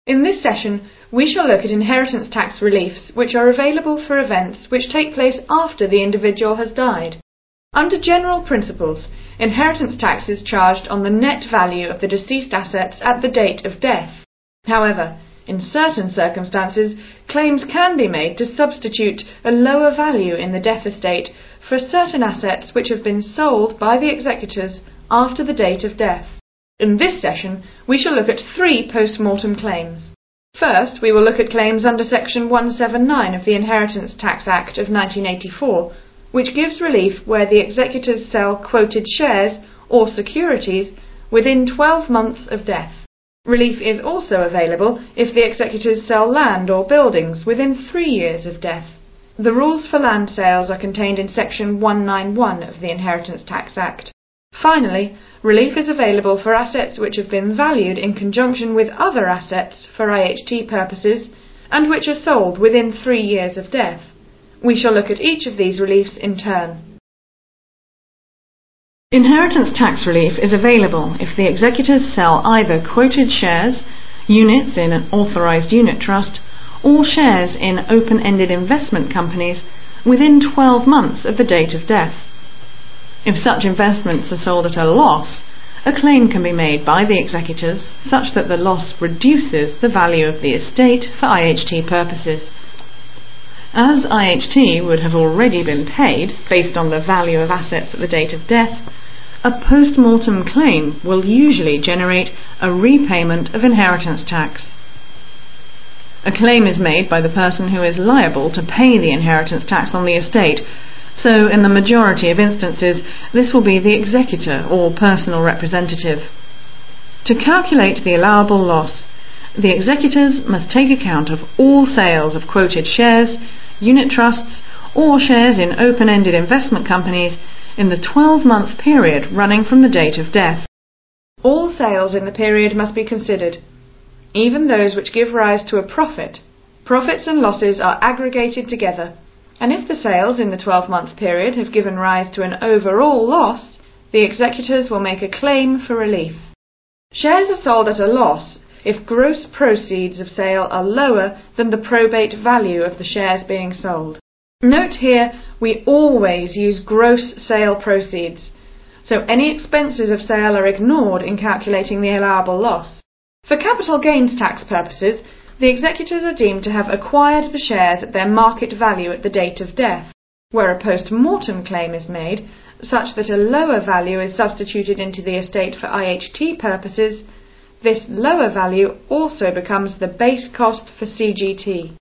In this session, we shall look at inheritance tax reliefs which are available for events which take place after the individual has died. Under general principles, inheritance tax is charged on the net value of the deceased assets at the date of death. However, in certain circumstances, claims can be made to substitute a lower value in the death estate for certain assets which have been sold by the executors after the date of death. In this session, we shall look at 3 post-mortem claims. First, we will look at claims under Section 179 of the Inheritance Tax Act of 1984, which gives relief where the executors sell quoted shares or securities within 12 months of death. Relief is also available if the executors sell land or buildings within 3 years of death. The rules for land sales are contained in Section 191 of the Inheritance Tax Act. Finally, relief is available for assets which have been valued in conjunction with other assets for IHT purposes and which are sold within 3 years of death. We shall look at each of these reliefs in turn. Inheritance tax relief is available if the executors sell either quoted shares, units in an authorised unit trust, or shares in open-ended investment companies within 12 months of the date of death. If such investments are sold at a loss, a claim can be made by the executors such that the loss reduces the value of the estate for IHT purposes. As IHT would have already been paid based on the value of assets at the date of death, a post-mortem claim will usually generate a repayment of inheritance tax. A claim is made by the person who is liable to pay the inheritance tax on the estate, so in the majority of instances this will be the executor or personal representative. To calculate the allowable loss, the executors must take account of all sales of quoted shares, unit trusts, or shares in open-ended investment companies in the 12-month period running from the date of death. All sales in the period must be considered, even those which give rise to a profit. Profits and losses are aggregated together, and if the sales in the 12-month period have given rise to an overall loss, the executors will make a claim for relief. Shares are sold at a loss if gross proceeds of sale are lower than the probate value of the shares being sold. Note here, we always use gross sale proceeds, so any expenses of sale are ignored in calculating the allowable loss. For capital gains tax purposes, the executors are deemed to have acquired the shares at their market value at the date of death. Where a post-mortem claim is made, such that a lower value is substituted into the estate for IHT purposes, this lower value also becomes the base cost for CGT.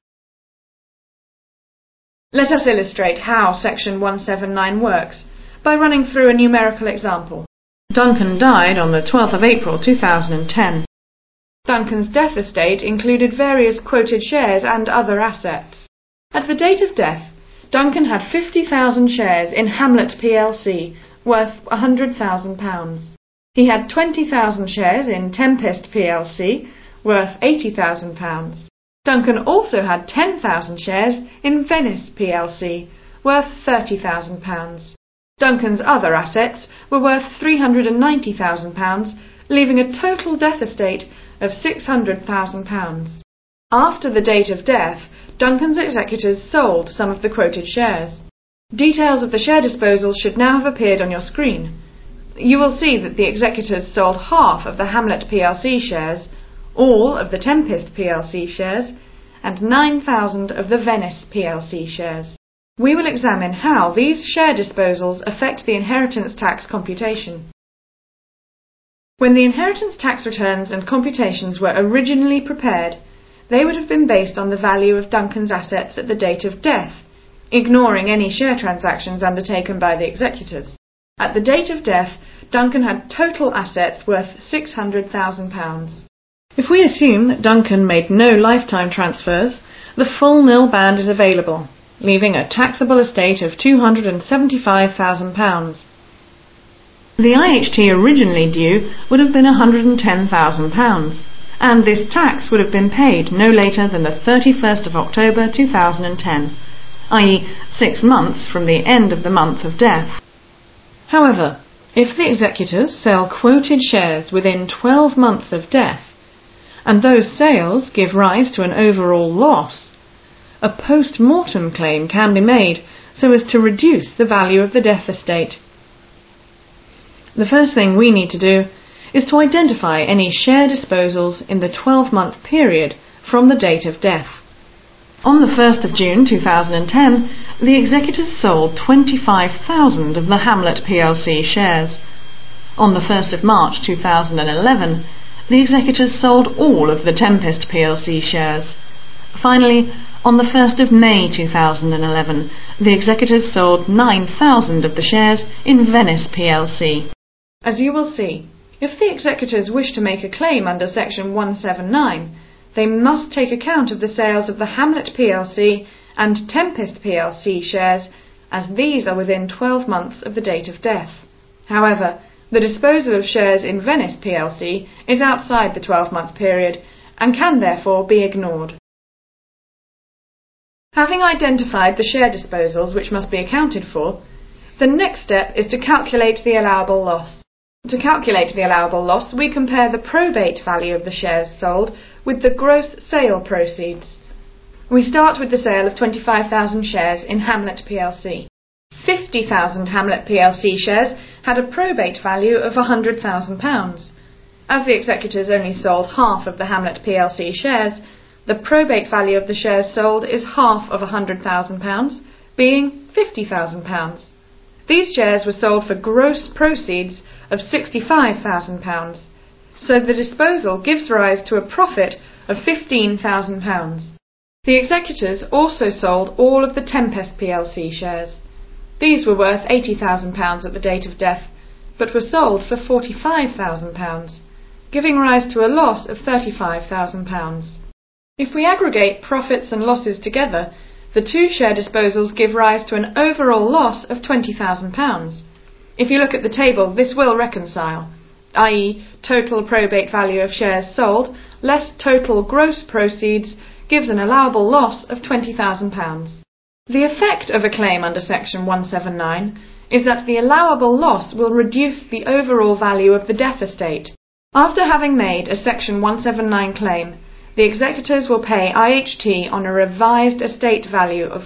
Let us illustrate how Section 179 works by running through a numerical example. Duncan died on the 12th of April 2010. Duncan's death estate included various quoted shares and other assets. At the date of death, Duncan had 50,000 shares in Hamlet plc, worth £100,000. He had 20,000 shares in Tempest plc, worth £80,000. Duncan also had 10,000 shares in Venice plc, worth £30,000. Duncan's other assets were worth £390,000, leaving a total death estate of £600,000. After the date of death, Duncan's executors sold some of the quoted shares. Details of the share disposal should now have appeared on your screen. You will see that the executors sold half of the Hamlet plc shares, all of the Tempest plc shares, and 9,000 of the Venice plc shares. We will examine how these share disposals affect the inheritance tax computation. When the inheritance tax returns and computations were originally prepared, they would have been based on the value of Duncan's assets at the date of death, ignoring any share transactions undertaken by the executors. At the date of death, Duncan had total assets worth £600,000. If we assume that Duncan made no lifetime transfers, the full nil band is available, leaving a taxable estate of £275,000. The IHT originally due would have been £110,000, and this tax would have been paid no later than the 31st of October 2010, i.e. 6 months from the end of the month of death. However, if the executors sell quoted shares within 12 months of death, and those sales give rise to an overall loss, a post-mortem claim can be made so as to reduce the value of the death estate. The first thing we need to do is to identify any share disposals in the 12-month period from the date of death. On the 1st of June 2010, the executors sold 25,000 of the Hamlet plc shares. On the 1st of March 2011, the executors sold all of the Tempest plc shares. Finally, on the 1st of May 2011, the executors sold 9,000 of the shares in Venice plc. As you will see, if the executors wish to make a claim under Section 179, they must take account of the sales of the Hamlet plc and Tempest plc shares, as these are within 12 months of the date of death. However, the disposal of shares in Venice plc is outside the 12-month period and can therefore be ignored. Having identified the share disposals which must be accounted for, the next step is to calculate the allowable loss. To calculate the allowable loss, we compare the probate value of the shares sold with the gross sale proceeds. We start with the sale of 25,000 shares in Hamlet plc. 50,000 Hamlet plc shares had a probate value of £100,000. As the executors only sold half of the Hamlet plc shares, the probate value of the shares sold is half of £100,000, being £50,000. These shares were sold for gross proceeds of £65,000, so the disposal gives rise to a profit of £15,000. The executors also sold all of the Tempest plc shares. These were worth £80,000 at the date of death, but were sold for £45,000, giving rise to a loss of £35,000. If we aggregate profits and losses together, the two share disposals give rise to an overall loss of £20,000. If you look at the table, this will reconcile, i.e. total probate value of shares sold less total gross proceeds gives an allowable loss of £20,000. The effect of a claim under Section 179 is that the allowable loss will reduce the overall value of the death estate. After having made a Section 179 claim, the executors will pay IHT on a revised estate value of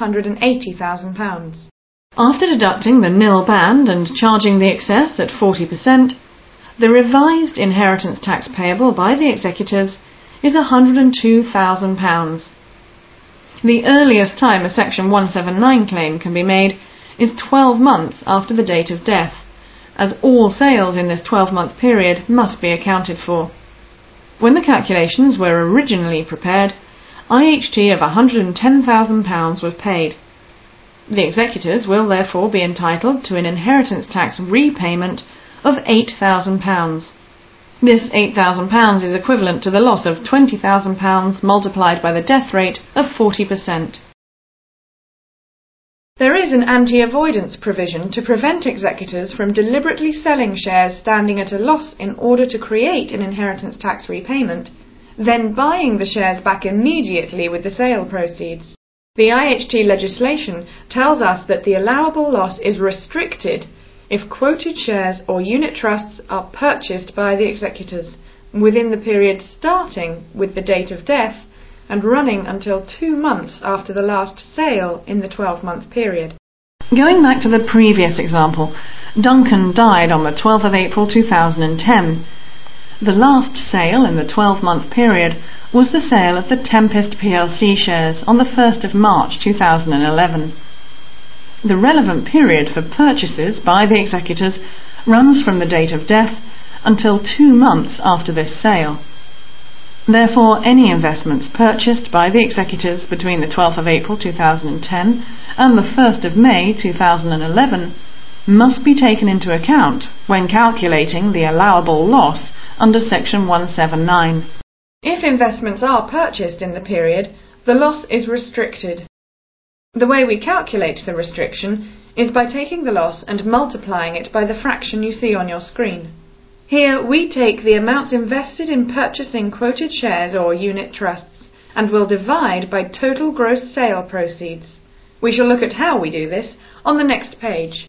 £580,000. After deducting the nil band and charging the excess at 40%, the revised inheritance tax payable by the executors is £102,000. The earliest time a Section 179 claim can be made is 12 months after the date of death, as all sales in this 12-month period must be accounted for. When the calculations were originally prepared, IHT of £110,000 was paid. The executors will therefore be entitled to an inheritance tax repayment of £8,000. This £8,000 is equivalent to the loss of £20,000 multiplied by the death rate of 40%. There is an anti-avoidance provision to prevent executors from deliberately selling shares standing at a loss in order to create an inheritance tax repayment, then buying the shares back immediately with the sale proceeds. The IHT legislation tells us that the allowable loss is restricted if quoted shares or unit trusts are purchased by the executors within the period starting with the date of death and running until 2 months after the last sale in the 12-month period. Going back to the previous example, Duncan died on the 12th of April 2010. The last sale in the 12-month period was the sale of the Tempest plc shares on the 1st of March 2011. The relevant period for purchases by the executors runs from the date of death until 2 months after this sale. Therefore, any investments purchased by the executors between the 12th of April 2010 and the 1st of May 2011 must be taken into account when calculating the allowable loss under Section 179. If investments are purchased in the period, the loss is restricted. The way we calculate the restriction is by taking the loss and multiplying it by the fraction you see on your screen. Here we take the amounts invested in purchasing quoted shares or unit trusts and will divide by total gross sale proceeds. We shall look at how we do this on the next page.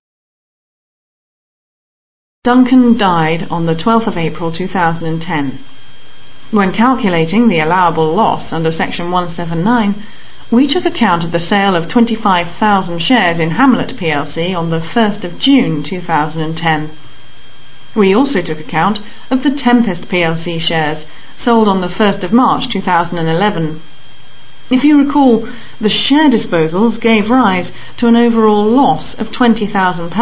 Duncan died on the 12th of April 2010. When calculating the allowable loss under Section 179, we took account of the sale of 25,000 shares in Hamlet plc on the 1st of June 2010. We also took account of the Tempest plc shares sold on the 1st of March 2011. If you recall, the share disposals gave rise to an overall loss of £20,000.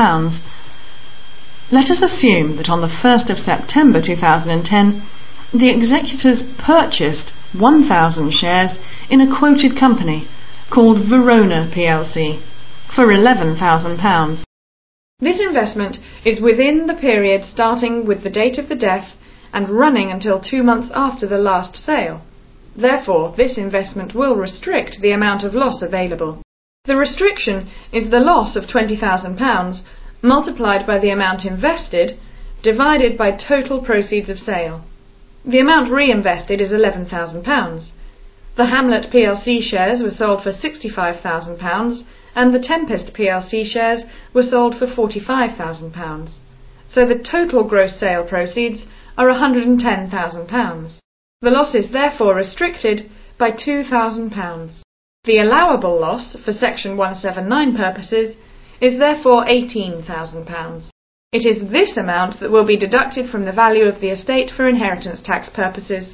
Let us assume that on the 1st of September 2010, the executors purchased 1,000 shares in a quoted company called Verona plc for £11,000. This investment is within the period starting with the date of the death and running until 2 months after the last sale. Therefore, this investment will restrict the amount of loss available. The restriction is the loss of £20,000 multiplied by the amount invested divided by total proceeds of sale. The amount reinvested is £11,000. The Hamlet plc shares were sold for £65,000 and the Tempest plc shares were sold for £45,000. So the total gross sale proceeds are £110,000. The loss is therefore restricted by £2,000. The allowable loss for Section 179 purposes is therefore £18,000. It is this amount that will be deducted from the value of the estate for inheritance tax purposes.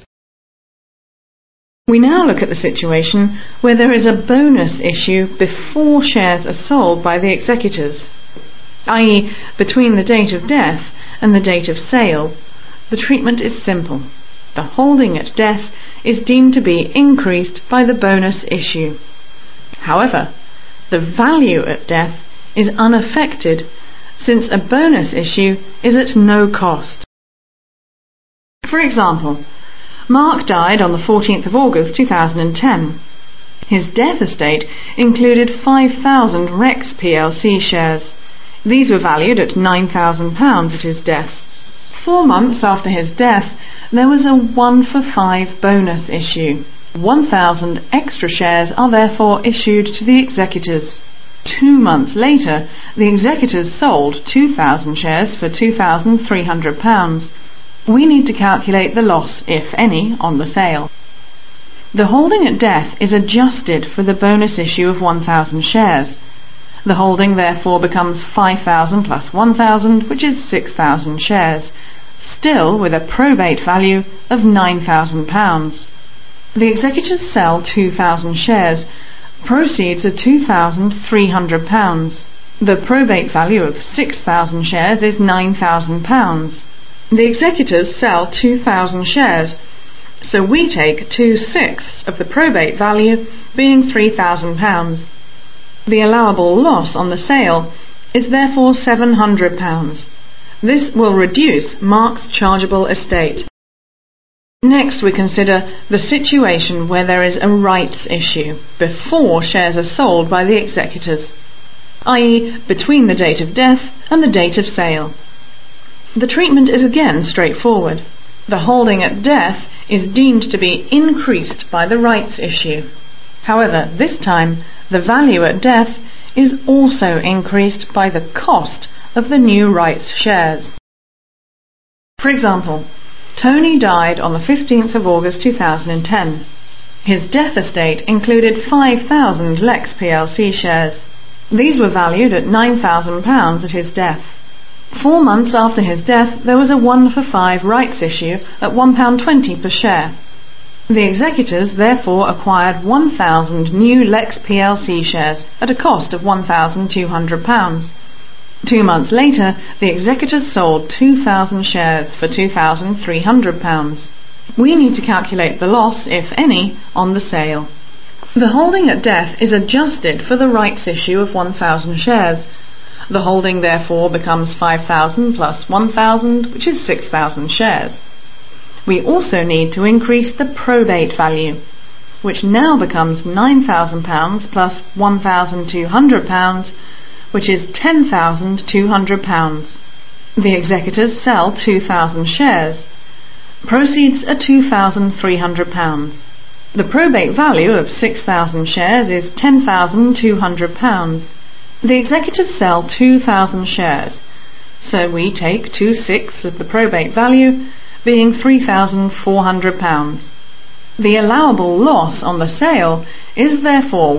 We now look at the situation where there is a bonus issue before shares are sold by the executors, i.e. between the date of death and the date of sale. The treatment is simple. The holding at death is deemed to be increased by the bonus issue. However, the value at death is unaffected since a bonus issue is at no cost. For example, Mark died on the 14th of August 2010. His death estate included 5,000 Rex plc shares. These were valued at £9,000 at his death. 4 months after his death, there was a 1-for-5 bonus issue. 1,000 extra shares are therefore issued to the executors. 2 months later, the executors sold 2,000 shares for £2,300. We need to calculate the loss, if any, on the sale. The holding at death is adjusted for the bonus issue of 1,000 shares. The holding therefore becomes 5,000 plus 1,000, which is 6,000 shares, still with a probate value of £9,000. The executors sell 2,000 shares. Proceeds are £2,300. The probate value of 6,000 shares is £9,000. The executors sell 2,000 shares, so we take 2/6 of the probate value, being £3,000. The allowable loss on the sale is therefore £700. This will reduce Mark's chargeable estate. Next, we consider the situation where there is a rights issue before shares are sold by the executors, i.e. between the date of death and the date of sale. The treatment is again straightforward. The holding at death is deemed to be increased by the rights issue. However, this time, the value at death is also increased by the cost of the new rights shares. For example, Tony died on the 15th of August 2010. His death estate included 5,000 Lex plc shares. These were valued at £9,000 at his death. 4 months after his death, there was a 1-for-5 rights issue at £1.20 per share. The executors therefore acquired 1,000 new Lex plc shares at a cost of £1,200. 2 months later, the executors sold 2,000 shares for £2,300. We need to calculate the loss, if any, on the sale. The holding at death is adjusted for the rights issue of 1,000 shares. The holding therefore becomes 5,000 plus 1,000, which is 6,000 shares. We also need to increase the probate value, which now becomes £9,000 plus £1,200, which is £10,200. The executors sell 2,000 shares. Proceeds are £2,300. The probate value of 6,000 shares is £10,200. The executors sell 2,000 shares, so we take 2/6 of the probate value, being £3,400. The allowable loss on the sale is therefore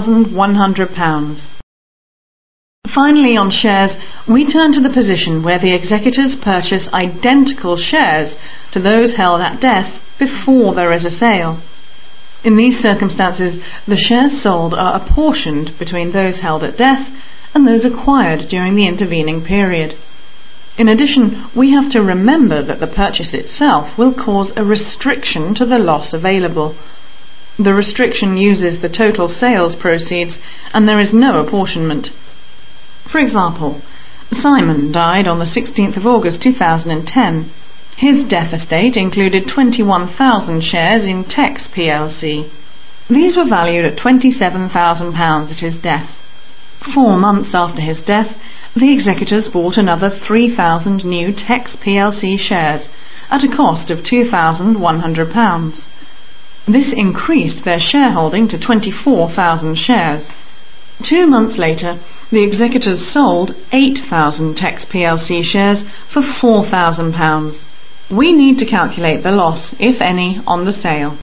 £1,100. Finally, on shares, we turn to the position where the executors purchase identical shares to those held at death before there is a sale. In these circumstances, the shares sold are apportioned between those held at death and those acquired during the intervening period. In addition, we have to remember that the purchase itself will cause a restriction to the loss available. The restriction uses the total sales proceeds and there is no apportionment. For example, Simon died on the 16th of August 2010. His death estate included 21,000 shares in Tex plc. These were valued at £27,000 at his death. 4 months after his death, the executors bought another 3,000 new Tex plc shares at a cost of £2,100. This increased their shareholding to 24,000 shares. 2 months later, the executors sold 8,000 Tex plc shares for £4,000. We need to calculate the loss, if any, on the sale.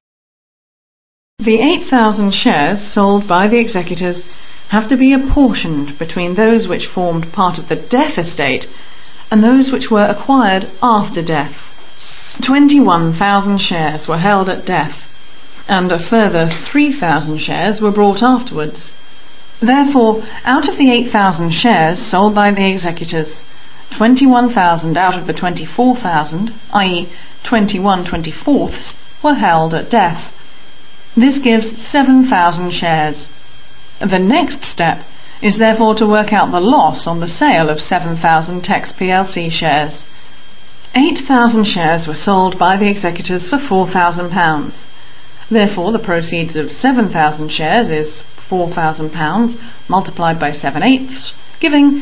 The 8,000 shares sold by the executors have to be apportioned between those which formed part of the death estate and those which were acquired after death. 21,000 shares were held at death, and a further 3,000 shares were brought afterwards. Therefore, out of the 8,000 shares sold by the executors, 21,000 out of the 24,000, i.e. 21/24ths, were held at death. This gives 7,000 shares. The next step is therefore to work out the loss on the sale of 7,000 Tex plc shares. 8,000 shares were sold by the executors for £4,000. Therefore, the proceeds of 7,000 shares is £4,000 multiplied by 7/8, giving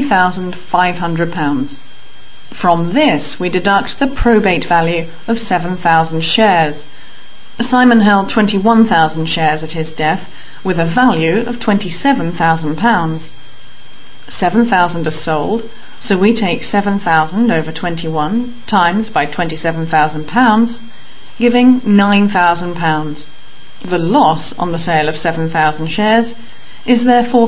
£3,500. From this, we deduct the probate value of 7,000 shares. Simon held 21,000 shares at his death with a value of £27,000. 7,000 are sold, so we take 7,000 over 21 times by £27,000, giving £9,000. The loss on the sale of 7,000 shares is therefore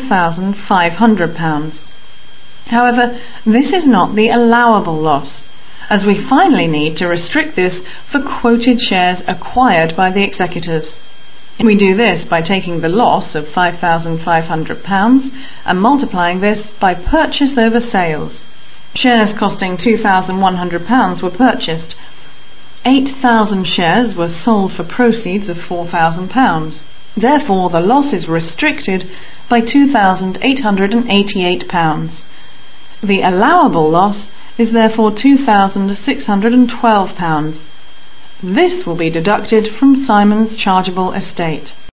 £5,500. However, this is not the allowable loss, as we finally need to restrict this for quoted shares acquired by the executors. We do this by taking the loss of £5,500 and multiplying this by purchase over sales. Shares costing £2,100 were purchased. 8,000 shares were sold for proceeds of £4,000. Therefore, the loss is restricted by £2,888. The allowable loss is therefore £2,612. This will be deducted from Simon's chargeable estate.